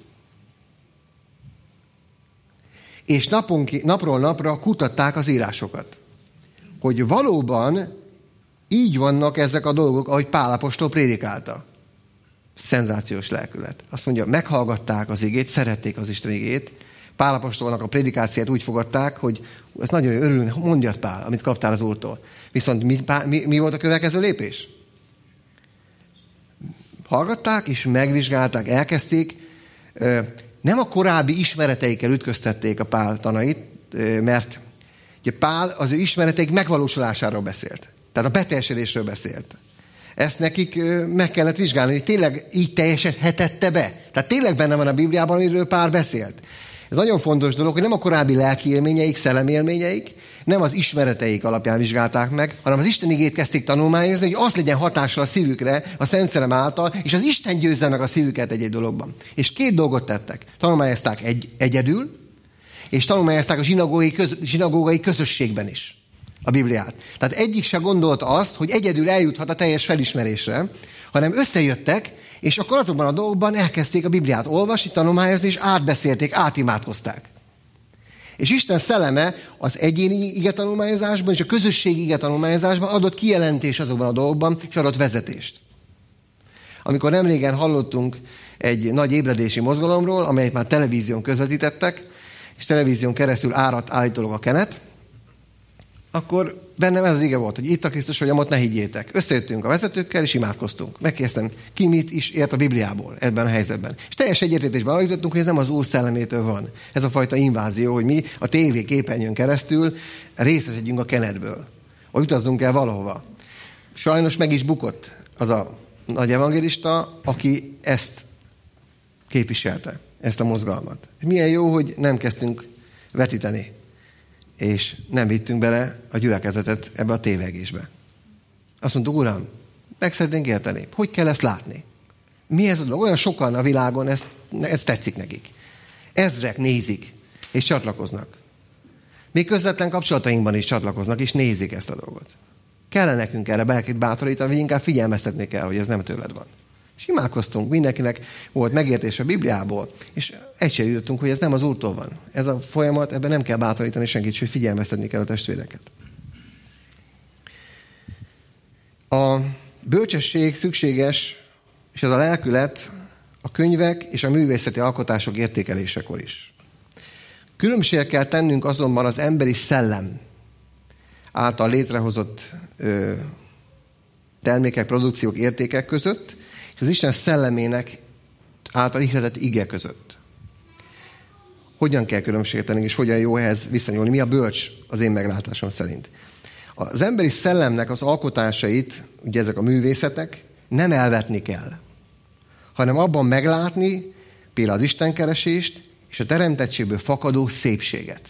és napról napra kutatták az írásokat. Hogy valóban így vannak ezek a dolgok, ahogy Pál apostol prédikálta. Szenzációs lelkület. Azt mondja, meghallgatták az igét, szerették az Isten igét. Pál apostolnak a prédikációt úgy fogadták, hogy ez nagyon örülünk, mondjad Pál, amit kaptál az Úrtól. Viszont mi volt a következő lépés? Hallgatták és megvizsgálták, elkezdték. Nem a korábbi ismereteikkel ütköztették a Pál tanait, mert ugye Pál az ő ismereteik megvalósulásáról beszélt. Tehát a beteljesedésről beszélt. Ezt nekik meg kellett vizsgálni, hogy tényleg így teljesedhetette be. Tehát tényleg benne van a Bibliában, amiről Pál beszélt. Ez nagyon fontos dolog, hogy nem a korábbi lelki élményeik, szellemélményeik, nem az ismereteik alapján vizsgálták meg, hanem az Isten igét kezdték tanulmányozni, hogy az legyen hatással a szívükre, a Szent Szellem által, és az Isten győzze meg a szívüket egy-egy dologban. És két dolgot tettek. Tanulmányozták egyedül, és tanulmányozták a zsinagógai közösségben is a Bibliát. Tehát egyik se gondolta azt, hogy egyedül eljuthat a teljes felismerésre, hanem összejöttek, és akkor azokban a dolgokban elkezdték a Bibliát olvasni, tanulmányozni, és átbeszélték, átimádkozták. És Isten szelleme az egyéni igetanulmányozásban és a közösségi igetanulmányozásban adott kijelentés azokban a dolgokban, és adott vezetést. Amikor nemrégen hallottunk egy nagy ébredési mozgalomról, amelyet már televízión közvetítettek, és televízión keresztül áradt állítólag a kenet, akkor bennem ez az ige volt, hogy itt a Krisztus vagy amott ne higgyétek. Összejöttünk a vezetőkkel, és imádkoztunk. Megkérdeztem, ki mit is ért a Bibliából ebben a helyzetben. És teljes egyetértésben arra jutottunk, hogy ez nem az Úr szellemétől van. Ez a fajta invázió, hogy mi a tévé képernyőn keresztül részesedjünk a kenetből. Vagy utazzunk el valahova. Sajnos meg is bukott az a nagy evangélista, aki ezt képviselte, ezt a mozgalmat. Milyen jó, hogy nem kezdtünk vetíteni, és nem vittünk bele a gyülekezetet ebbe a tévegésbe. Azt mondtuk, Uram, meg szeretnénk érteni. Hogy kell ezt látni? Mi ez a dolog? Olyan sokan a világon, ez tetszik nekik. Ezrek nézik, és csatlakoznak. Még közvetlen kapcsolatainkban is csatlakoznak, és nézik ezt a dolgot. Kellene nekünk erre bárkit bátorítani, vagy inkább figyelmeztetni kell, hogy ez nem tőled van. És imádkoztunk, mindenkinek volt megértés a Bibliából, és egységre jutottunk, hogy ez nem az Úrtól van. Ez a folyamat, ebben nem kell bátorítani senkit, hogy figyelmeztetni kell a testvéreket. A bölcsesség szükséges, és ez a lelkület a könyvek és a művészeti alkotások értékelésekor is. Különbséget kell tennünk azonban az emberi szellem által létrehozott termékek, produkciók, értékek között, és az Isten szellemének által ihletett ige között. Hogyan kell különbséget tennünk, és hogyan jó ehhez viszonyulni? Mi a bölcs az én meglátásom szerint? Az emberi szellemnek az alkotásait, ugye ezek a művészetek, nem elvetni kell, hanem abban meglátni például az istenkeresést és a teremtettségből fakadó szépséget.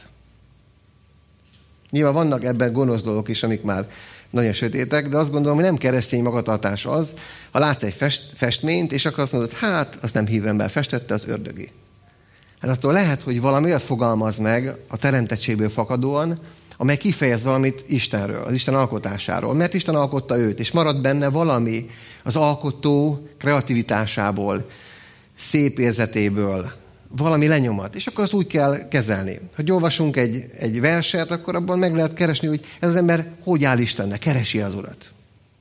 Nyilván vannak ebben gonosz dolgok is, amik már nagyon sötétek, de azt gondolom, hogy nem keresztény magatartás az, ha látsz egy festményt, és akkor azt mondod, hát, azt nem hívő ember festette, az ördögi. Hát attól lehet, hogy valami olyat fogalmaz meg a teremtettségből fakadóan, amely kifejez valamit Istenről, az Isten alkotásáról, mert Isten alkotta őt, és marad benne valami az alkotó kreativitásából, szép érzetéből, valami lenyomat, és akkor azt úgy kell kezelni. Ha olvasunk egy verset, akkor abban meg lehet keresni, hogy ez az ember hogy áll Istennek, keresi az Urat.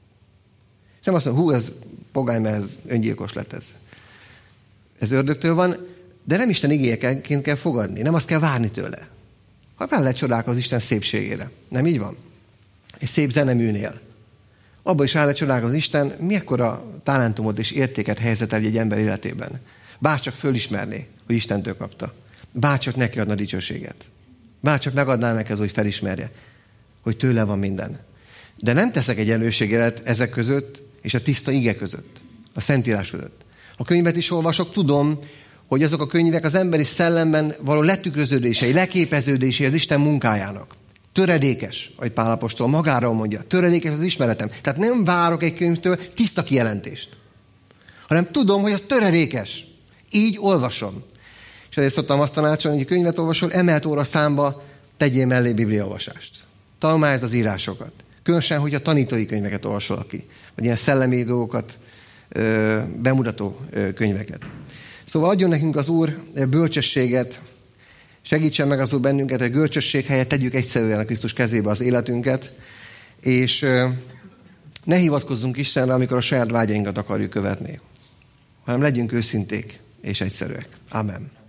És nem azt mondja, ez pogány, mert ez öngyilkos lett ez. Ez ördögtől van, de nem Isten igéjeként kell fogadni, nem azt kell várni tőle. Ha rá lehet csodálkozni az Isten szépségére. Nem így van? Egy szép zeneműnél. Abban is rá lehet csodálkozni az Isten, mekkora talentumot és értéket helyezett el egy ember életében. Bárcsak fölismerné, hogy Istentől kapta. Bárcsak neki adna dicsőséget. Bárcsak megadná neki az, hogy felismerje, hogy tőle van minden. De nem teszek egyenlőséget ezek között és a tiszta ige között, a Szentírás között. A könyvet is olvasok, tudom, hogy azok a könyvek az emberi szellemben való letükröződései, leképeződései az Isten munkájának. Töredékes, ahogy Pál apostol magáról mondja, töredékes az ismeretem. Tehát nem várok egy könyvtől tiszta kijelentést, hanem tudom, hogy az töredékes. Így olvasom. És ezért szoktam azt tanácsolni, hogy könyvet olvasol, emelt óra számba tegyél mellé bibliaolvasást. Tanulmányozd az írásokat. Különösen, hogy a tanítói könyveket olvasol ki, vagy ilyen szellemi dolgokat, bemutató könyveket. Szóval adjon nekünk az Úr bölcsességet, segítsen meg az Úr bennünket, hogy bölcsesség helyett tegyük egyszerűen a Krisztus kezébe az életünket, és ne hivatkozzunk Istenre, amikor a saját vágyainkat akarjuk követni, hanem legyünk őszinték és egyszerűek. Amen.